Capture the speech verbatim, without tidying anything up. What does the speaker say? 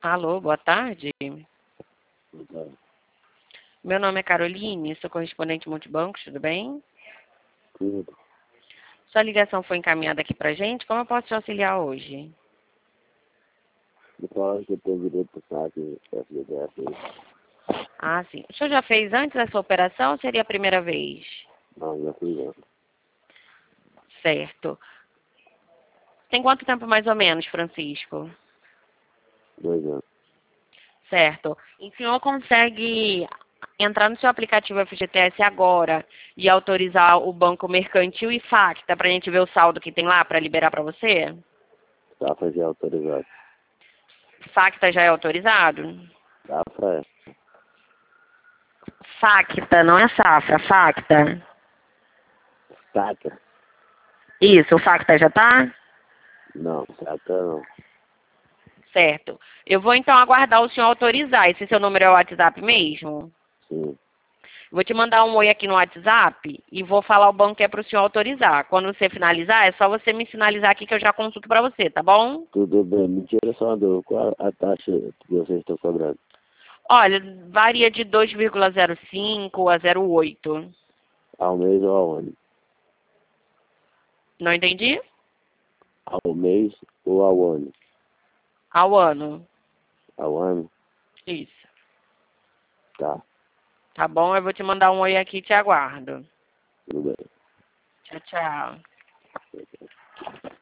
Alô, boa tarde. Então, Meu nome é Caroline, sou correspondente multibancos, tudo bem? tudo. Sua ligação foi encaminhada aqui pra gente, como eu posso te auxiliar hoje? Depois que eu tenho direito para saque, F G D F, Ah, sim. O senhor já fez antes essa operação ou seria a primeira vez? não, já fui antes. Certo. Tem quanto tempo mais ou menos, Francisco? Dois anos. Certo. E o senhor consegue entrar no seu aplicativo F G T S agora e autorizar o Banco Mercantil e Facta para a gente ver o saldo que tem lá para liberar para você? Safra já é autorizado. Facta já é autorizado? Safra é. Facta, não é Safra, Facta. Saca? Isso, o Facta já tá? Não, saca não. Certo. Eu vou então aguardar o senhor autorizar. Esse seu número é o WhatsApp mesmo? Sim. Vou te mandar um oi aqui no WhatsApp e vou falar o banco que é para o senhor autorizar. Quando você finalizar, é só você me sinalizar aqui que eu já consulto para você, tá bom? Tudo bem. Me tira só uma dúvida. Qual a taxa que vocês estão cobrando? Olha, varia de dois vírgula zero cinco a zero vírgula oito. Ao mês ou ao ano? Não entendi? Ao mês ou ao ano? Ao ano. Ao ano? Isso. Tá. Tá bom? Eu vou te mandar um oi aqui e te aguardo. Tudo bem. Tchau, tchau.